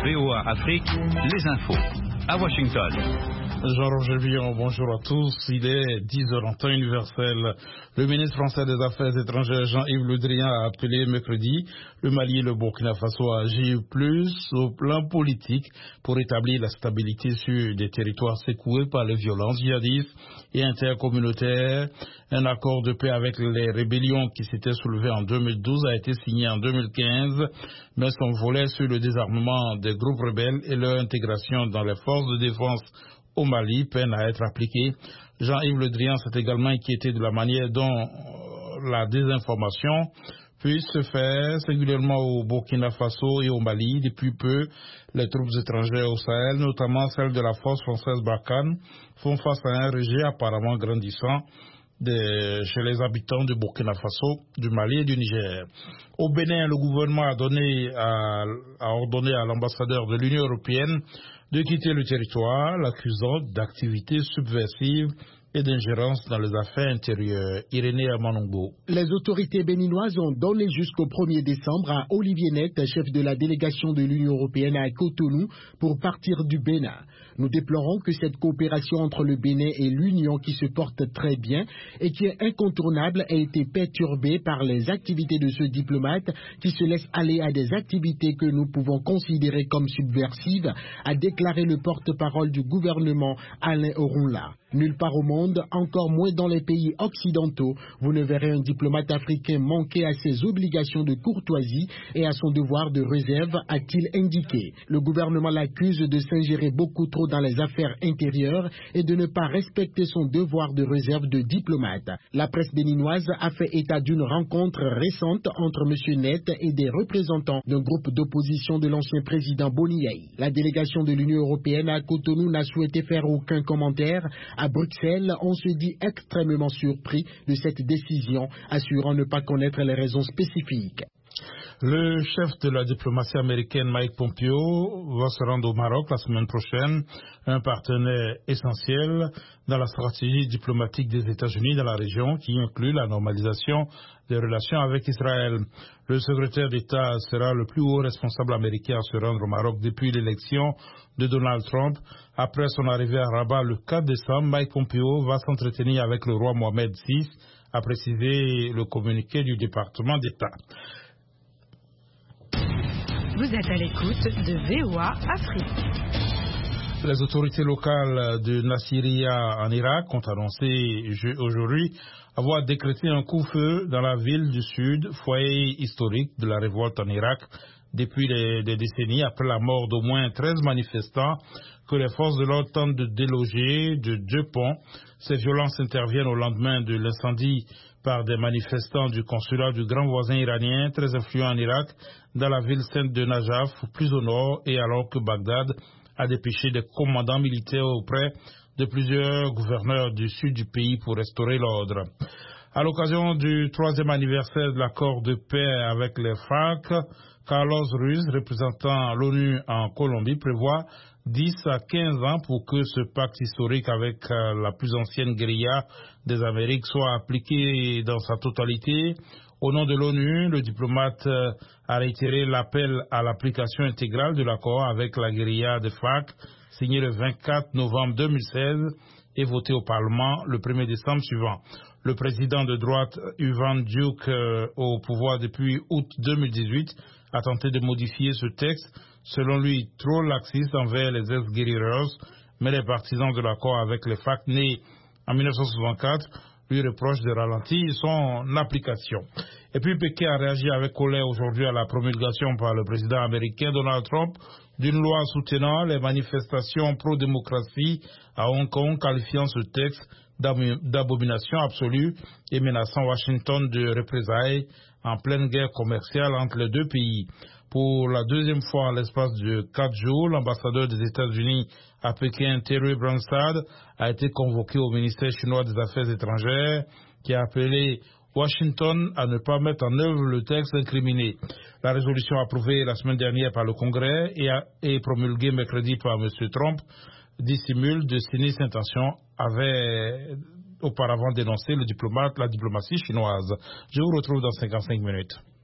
VOA Afrique, les infos. À Washington. Jean-Roger Villon, bonjour à tous. Il est 10h en temps universel. Le ministre français des Affaires étrangères, Jean-Yves Le Drian, a appelé mercredi le Mali et le Burkina Faso à agir plus au plan politique pour établir la stabilité sur des territoires secoués par les violences djihadistes et intercommunautaires. Un accord de paix avec les rébellions qui s'étaient soulevées en 2012 a été signé en 2015, mais son volet sur le désarmement des groupes rebelles et leur intégration dans les forces de défense au Mali peine à être appliquée. Jean-Yves Le Drian s'est également inquiété de la manière dont la désinformation puisse se faire, singulièrement au Burkina Faso et au Mali. Depuis peu, les troupes étrangères au Sahel, notamment celles de la force française Barkhane, font face à un rejet apparemment grandissant chez les habitants du Burkina Faso, du Mali et du Niger. Au Bénin, le gouvernement a ordonné à l'ambassadeur de l'Union européenne de quitter le territoire, l'accusant d'activités subversives et d'ingérence dans les affaires intérieures. Irénée Amanongo. Les autorités béninoises ont donné jusqu'au 1er décembre à Olivier Net, chef de la délégation de l'Union européenne à Cotonou, pour partir du Bénin. Nous déplorons que cette coopération entre le Bénin et l'Union, qui se porte très bien et qui est incontournable, ait été perturbée par les activités de ce diplomate qui se laisse aller à des activités que nous pouvons considérer comme subversives, a déclaré le porte-parole du gouvernement Alain Orunla. Nulle part au monde, encore moins dans les pays occidentaux, vous ne verrez un diplomate africain manquer à ses obligations de courtoisie et à son devoir de réserve, a-t-il indiqué. Le gouvernement l'accuse de s'ingérer beaucoup trop dans les affaires intérieures et de ne pas respecter son devoir de réserve de diplomate. La presse béninoise a fait état d'une rencontre récente entre M. Net et des représentants d'un groupe d'opposition de l'ancien président Boni Yayi. La délégation de l'Union européenne à Cotonou n'a souhaité faire aucun commentaire. À Bruxelles, on se dit extrêmement surpris de cette décision, assurant ne pas connaître les raisons spécifiques. Le chef de la diplomatie américaine, Mike Pompeo, va se rendre au Maroc la semaine prochaine, un partenaire essentiel dans la stratégie diplomatique des États-Unis dans la région qui inclut la normalisation des relations avec Israël. Le secrétaire d'État sera le plus haut responsable américain à se rendre au Maroc depuis l'élection de Donald Trump. Après son arrivée à Rabat le 4 décembre, Mike Pompeo va s'entretenir avec le roi Mohamed VI, a précisé le communiqué du département d'État. Vous êtes à l'écoute de VOA Afrique. Les autorités locales de Nasiriyah en Irak ont annoncé aujourd'hui avoir décrété un coup-feu dans la ville du Sud, foyer historique de la révolte en Irak depuis des décennies, après la mort d'au moins 13 manifestants que les forces de l'ordre tentent de déloger de 2 ponts. Ces violences interviennent au lendemain de l'incendie par des manifestants du consulat du grand voisin iranien, très influent en Irak, dans la ville sainte de Najaf, plus au nord, et alors que Bagdad a dépêché des commandants militaires auprès de plusieurs gouverneurs du sud du pays pour restaurer l'ordre. À l'occasion du 3e anniversaire de l'accord de paix avec les FARC, Carlos Ruiz, représentant l'ONU en Colombie, prévoit 10 à 15 ans pour que ce pacte historique avec la plus ancienne guérilla des Amériques soit appliqué dans sa totalité. Au nom de l'ONU, le diplomate a réitéré l'appel à l'application intégrale de l'accord avec la guérilla des FARC, signé le 24 novembre 2016 et voté au Parlement le 1er décembre suivant. Le président de droite, Ivan Duque, au pouvoir depuis août 2018, a tenté de modifier ce texte, selon lui trop laxiste envers les ex-guerrilleros, mais les partisans de l'accord avec les FARC nés en 1964 lui reprochent de ralentir son application. Et puis Pékin a réagi avec colère aujourd'hui à la promulgation par le président américain Donald Trump d'une loi soutenant les manifestations pro-démocratie à Hong Kong, qualifiant ce texte d'abomination absolue et menaçant Washington de représailles en pleine guerre commerciale entre les deux pays. Pour la deuxième fois en l'espace de 4 jours, l'ambassadeur des États-Unis à Pékin, Terry Branstad, a été convoqué au ministère chinois des Affaires étrangères qui a appelé Washington à ne pas mettre en œuvre le texte incriminé. La résolution approuvée la semaine dernière par le Congrès et promulguée mercredi par M. Trump dissimule de sinistres intentions, avait auparavant dénoncé la diplomatie chinoise. Je vous retrouve dans 55 minutes.